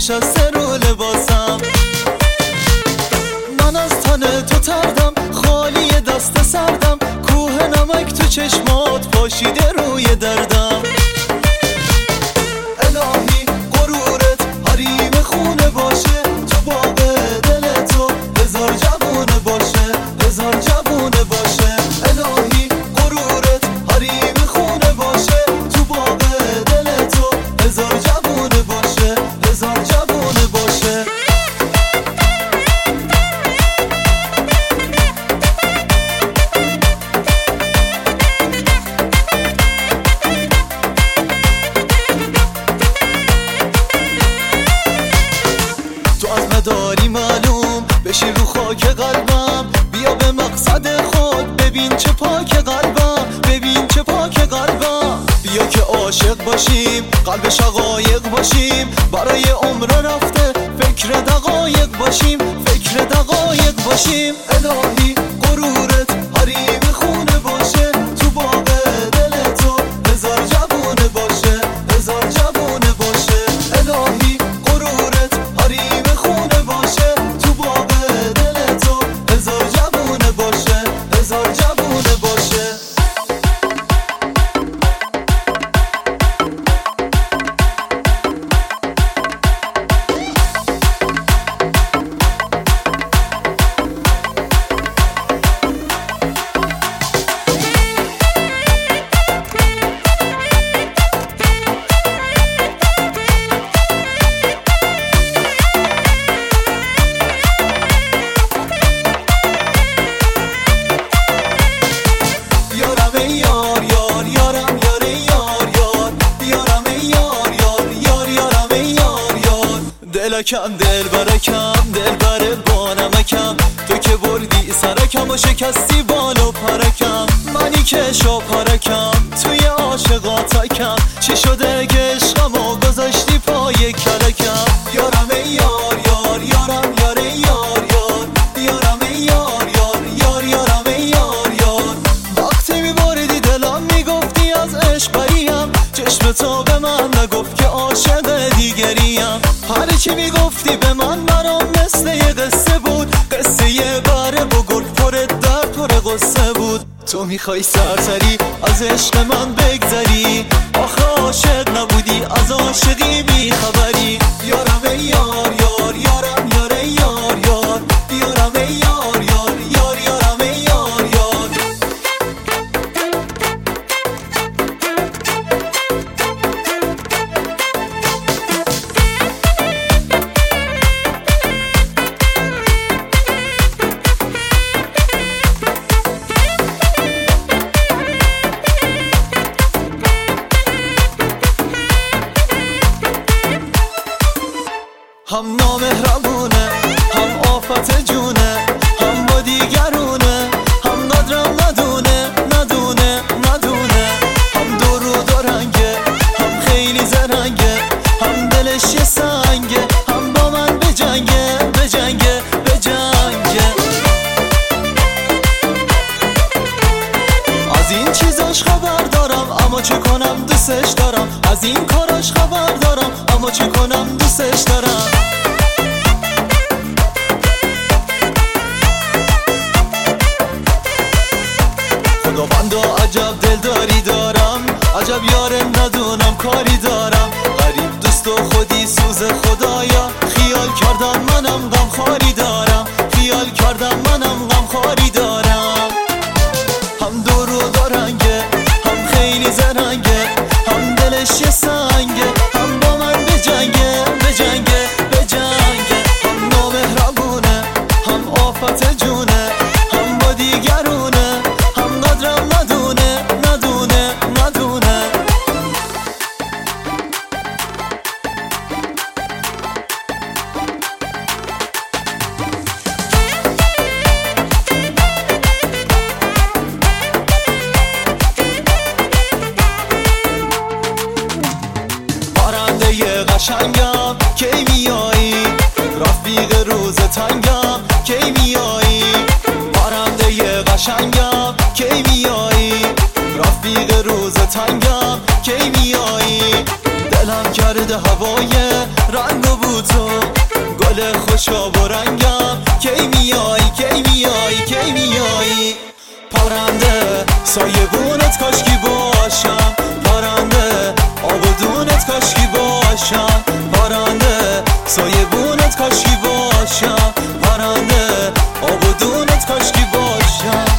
نشسته رو لباسم. من از تن تو تردم، خالی دست سردم، کوه نمک تو چشمات پاشیده روی دردم. الهی غرورت حریم خونه باشه، تو باغ دل تو هزار جوونه باشه، هزار جوونه باشه. الهی غرورت حریم خونه باشه، تو باغ دل تو هزار جوونه باشه، هزار جوونه باشه. داری معلوم بشی رو خاک قلبم، بیا به مقصد خود ببین چه پاک قلبم، ببین چه پاک قلبم. بیا که عاشق باشیم، قلب شقایق باشیم، برای عمر رفته فکر دقایق باشیم، فکر دقایق باشیم. الهی غرورت حریم خونه باشه، تو باغ دل تو هزار جوونه باشه، هزار جوونه باشه. الهی غرورت حریم خونه باشه، تو باغ دل تو هزار جوونه باشه، هزار جوونه باشه. دلکم دل برکم، دل بر بانمکم، تو که بردی سرکم و شکستی بال و پرکم. منی که شاپرکم توی عاشقاتکم، چی شده که عشقم و گذاشتی پای کلکم. یارم ای یار یار، یارم یار ای یار یار، یارم ای یار یار یار، یارم ای یار یار. وقتی میباریدی دلم میگفتی از عشق بریم، چشم تو به من نگفت که عاشق دیگریم. هر چی میگفتی به من برام مثل یه قصه بود، قصه یه بره بگرد پر درد پر قصه بود. تو میخوای سرسری از عشق من بگذری، آخه عاشق نبودی از عاشقی بیخبری. یارم ای یار یار، یارم یار ای یار یار، یارم ای یار یار یار، یارم ای یار یار. هم نامهربونه، هم آفت جونه، هم با دیگرونه، هم قدرم ندونه ندونه ندونه. هم دور و دارنگه، هم خیلی زرنگه، هم دلش یه سنگه، هم با من بجنگه بجنگه بجنگه. از این چیزاش خبر دارم اما چه کنم دوستش دارم، از این کاراش خبر دارم اما چه کنم دوستش دارم. خداوندا عجب دلداری دارم، عجب یار ندونم کاری دارم. غریب دوست و خودی سوز خدایا، خیال کردم منم غم خاری دارم، خیال کردم منم غم خاری دارم. هم دور و دارنگه، هم خیلی زرنگه، هم دلش یه سنگه، هم با من بجنگه بجنگه بجنگه. هم نامهربونه، هم آفت جونه، هم با دیگرونه، هم قدرم ندونه ندونه ندونه. قشنگم کی میایی، رفیق روز تنگم کی میایی. پرنده قشنگم کی میایی، رفیق روز تنگم کی میایی. دلم کرده هوای رنگ و بوتو، گل خوشاب و رنگم کی میایی کی میایی کی میایی پرنده سایبونت کاشکی باشم پرنده آبدونت کاشکی باشم پرنده سایبونت کاشکی باشم پرنده آبدونت کاشکی باشم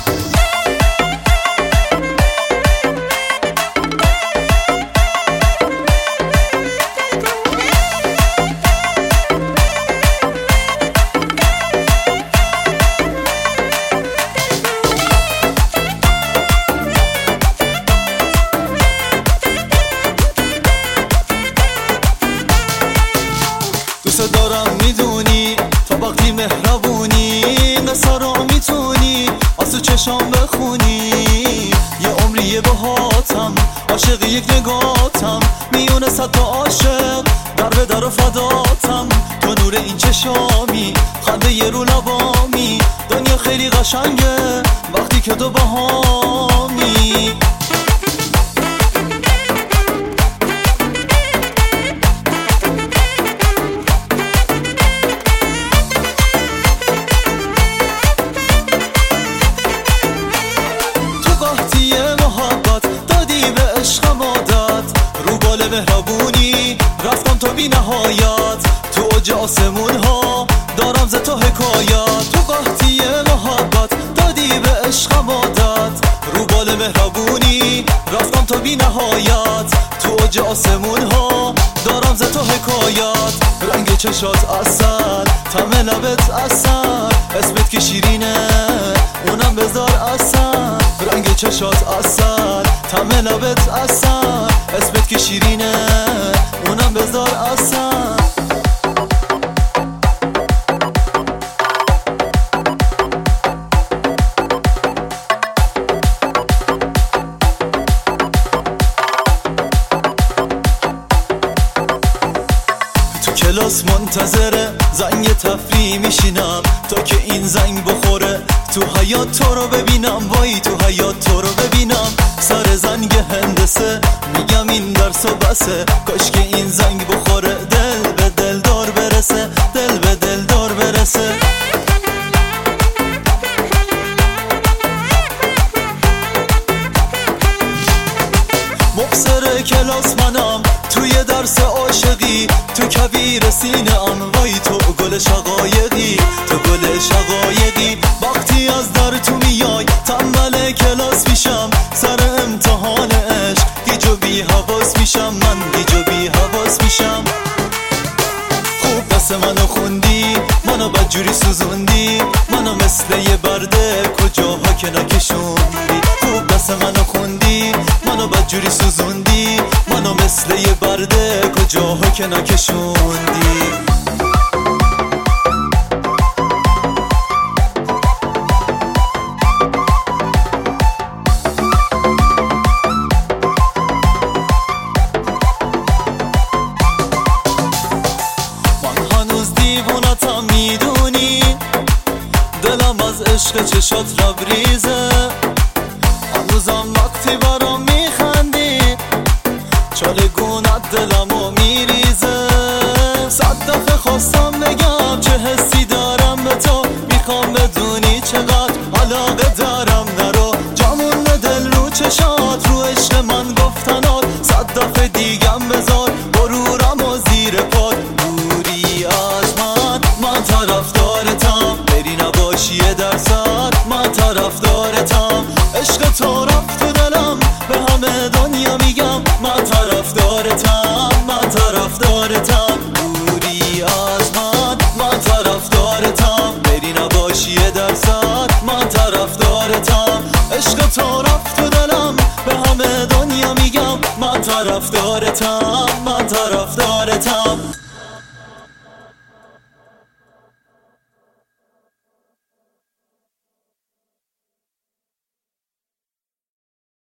دوست دارم میدونی تا وقتی مهربونی قصه را میتونی آسو چشام بخونی یه عمریه باهاتم عاشق یک نگاتم میونه صد تا عاشق در به در و فداتم تو نور این چشامی خنده یه رو لبامی دنیا خیلی قشنگه وقتی که تو باهامی مهربونی رفتم تا بی نهایت تو اوج آسمون ها دارم ز تو حکایت تو قحطی محبت دادی به عشقم عادت رو بال مهربونی رفتم تا بی نهایت تو اوج آسمون ها دارم ز تو حکایت رنگ چشات عسل طعم لبت عسل اسمت که شیرینه اونم بذار عسل رنگ چشات عسل طعم لبت عسل اسمت که شیرینه اونم بذار عسل کلاس منتظره زنگ تفریح میشینم تا که این زنگ بخوره تو حیات تو رو ببینم وای تو حیات تو رو ببینم سر زنگ هندسه میگم این درس و بسه کاش که این زنگ بخوره دل به دل دار برسه دل به دل دار برسه مبصر کلاس منم توی درس عاشقی تو کویر سینه ام وای تو گل شقایقی تو گل شقایقی وقتی از در تو میای تنبل کلاس میشم سر امتحان عشق گیج و بی حواس میشم من گیج و بی حواس میشم خوب دست منو خوندی منو بدجوری سوزوندی منو مثل یه برده کجاها که نکشوندی خوب دست منو خوندی منو بدجوری سوزوندی منو مثل یه برده کجاها که نکشوندی من هنوز دیوونتم میدونی دلم از عشق چشات لبریزه هنوزم وقتی برام میخندی چالگونت دلمو میریزه صد دفعه خواستم بگم چه حسی دارم به تو میخوام بدونی چقدر علاقه دارم نرو جامون دل رو چشات رو عشق من گفتنات صد دفعه دیگم بذار غرورم و زیر پات دوری از من طرفدارتم بری نباشی درصد من طرفدارتم عشق تو رفت تو دلم به همه دنیا میگم من طرفدارتم من طرفدارتم دوری از من طرفدارتم بری نباشی درصد من طرفدارتم عشق تو رفت تو دلم به همه دنیا میگم من طرفدارتم من طرفدارتم